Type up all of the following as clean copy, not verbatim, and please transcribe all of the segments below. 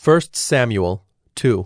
1 Samuel 2.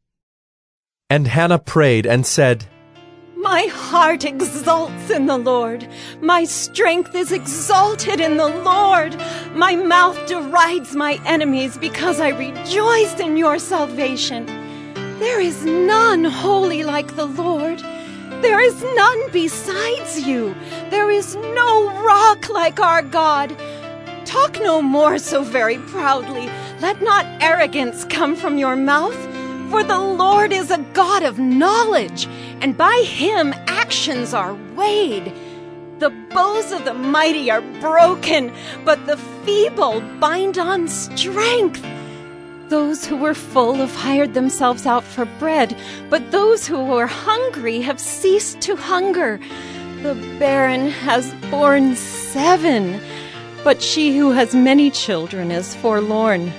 And Hannah prayed and said, My heart exults in the Lord. My strength is exalted in the Lord. My mouth derides my enemies because I rejoice in your salvation. There is none holy like the Lord. There is none besides you. There is no rock like our God. Talk no more so very proudly. Let not arrogance come from your mouth. For the Lord is a God of knowledge, and by him actions are weighed. The bows of the mighty are broken, but the feeble bind on strength. Those who were full have hired themselves out for bread, but those who were hungry have ceased to hunger. The barren has borne 7, but she who has many children is forlorn.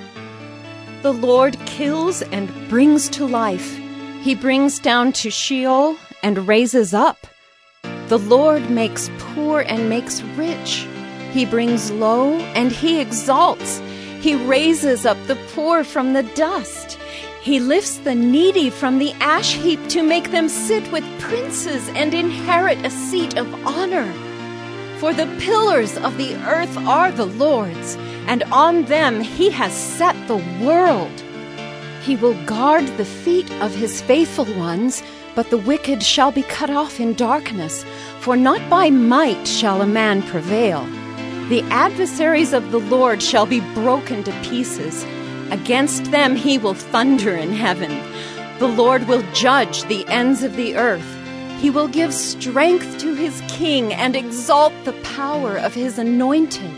The Lord kills and brings to life. He brings down to Sheol and raises up. The Lord makes poor and makes rich. He brings low and he exalts. He raises up the poor from the dust. He lifts the needy from the ash heap to make them sit with princes and inherit a seat of honor. For the pillars of the earth are the Lord's, and on them he has set the world. He will guard the feet of his faithful ones, but the wicked shall be cut off in darkness, for not by might shall a man prevail. The adversaries of the Lord shall be broken to pieces. Against them he will thunder in heaven. The Lord will judge the ends of the earth. He will give strength to his king and exalt the power of his anointed.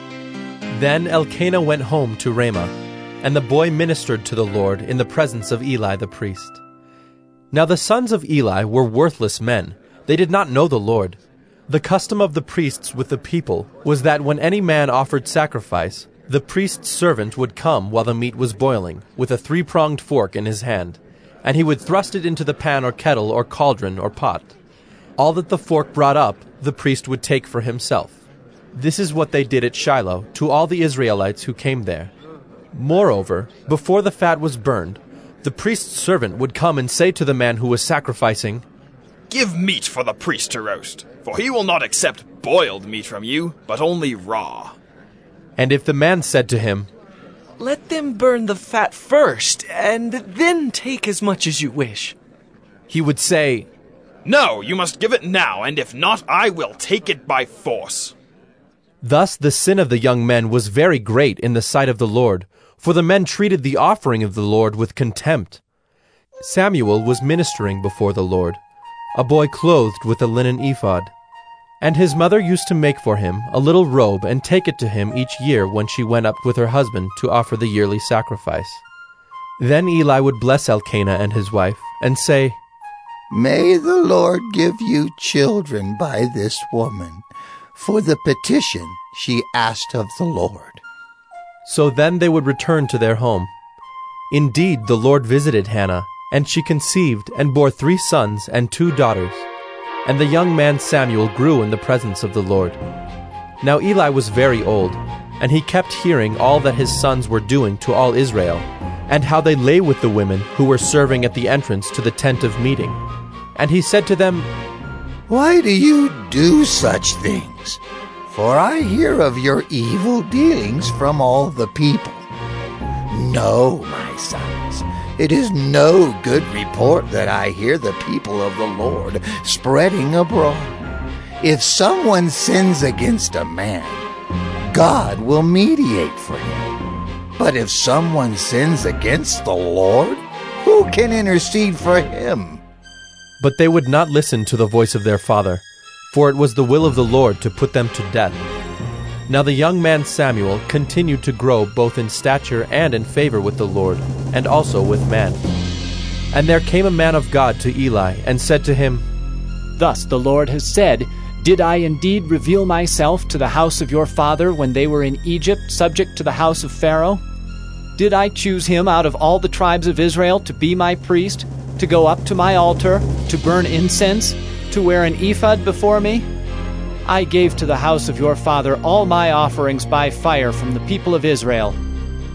Then Elkanah went home to Ramah, and the boy ministered to the Lord in the presence of Eli the priest. Now the sons of Eli were worthless men. They did not know the Lord. The custom of the priests with the people was that when any man offered sacrifice, the priest's servant would come while the meat was boiling, with a 3-pronged fork in his hand, and he would thrust it into the pan or kettle or cauldron or pot. All that the fork brought up, the priest would take for himself. This is what they did at Shiloh to all the Israelites who came there. Moreover, before the fat was burned, the priest's servant would come and say to the man who was sacrificing, Give meat for the priest to roast, for he will not accept boiled meat from you, but only raw. And if the man said to him, Let them burn the fat first, and then take as much as you wish, he would say, No, you must give it now, and if not, I will take it by force. Thus the sin of the young men was very great in the sight of the Lord, for the men treated the offering of the Lord with contempt. Samuel was ministering before the Lord, a boy clothed with a linen ephod. And his mother used to make for him a little robe and take it to him each year when she went up with her husband to offer the yearly sacrifice. Then Eli would bless Elkanah and his wife, and say, May the Lord give you children by this woman, for the petition she asked of the Lord. So then they would return to their home. Indeed, the Lord visited Hannah, and she conceived and bore 3 sons and 2 daughters. And the young man Samuel grew in the presence of the Lord. Now Eli was very old, and he kept hearing all that his sons were doing to all Israel, and how they lay with the women who were serving at the entrance to the tent of meeting. And he said to them, Why do you do such things? For I hear of your evil dealings from all the people. No, my sons, it is no good report that I hear the people of the Lord spreading abroad. If someone sins against a man, God will mediate for him. But if someone sins against the Lord, who can intercede for him? But they would not listen to the voice of their father, for it was the will of the Lord to put them to death. Now the young man Samuel continued to grow both in stature and in favor with the Lord, and also with man. And there came a man of God to Eli, and said to him, Thus the Lord has said, Did I indeed reveal myself to the house of your father when they were in Egypt, subject to the house of Pharaoh? Did I choose him out of all the tribes of Israel to be my priest, to go up to my altar, to burn incense, to wear an ephod before me? I gave to the house of your father all my offerings by fire from the people of Israel.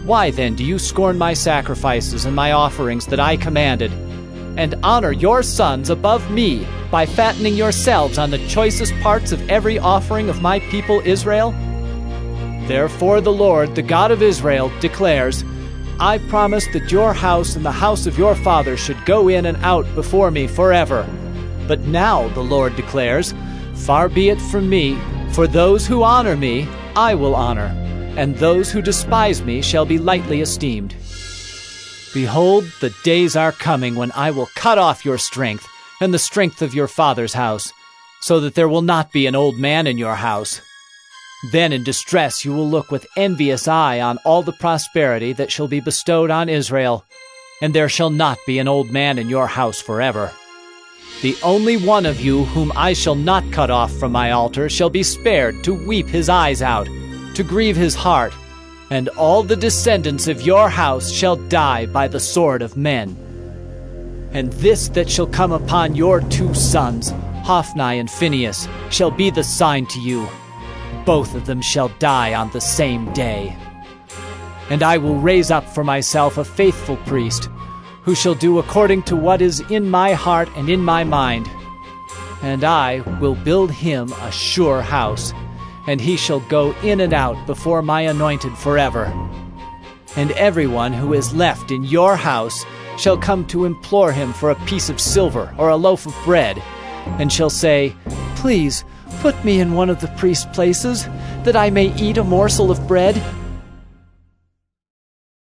Why then do you scorn my sacrifices and my offerings that I commanded, and honor your sons above me by fattening yourselves on the choicest parts of every offering of my people Israel? Therefore the Lord, the God of Israel, declares, I promised that your house and the house of your father should go in and out before me forever. But now, the Lord declares, far be it from me, for those who honor me I will honor, and those who despise me shall be lightly esteemed. Behold, the days are coming when I will cut off your strength and the strength of your father's house, so that there will not be an old man in your house. Then in distress you will look with envious eye on all the prosperity that shall be bestowed on Israel, and there shall not be an old man in your house forever. The only one of you whom I shall not cut off from my altar shall be spared to weep his eyes out, to grieve his heart, and all the descendants of your house shall die by the sword of men. And this that shall come upon your 2 sons, Hophni and Phinehas, shall be the sign to you. Both of them shall die on the same day. And I will raise up for myself a faithful priest, who shall do according to what is in my heart and in my mind. And I will build him a sure house, and he shall go in and out before my anointed forever. And everyone who is left in your house shall come to implore him for a piece of silver or a loaf of bread, and shall say, Please, put me in one of the priest's places, that I may eat a morsel of bread.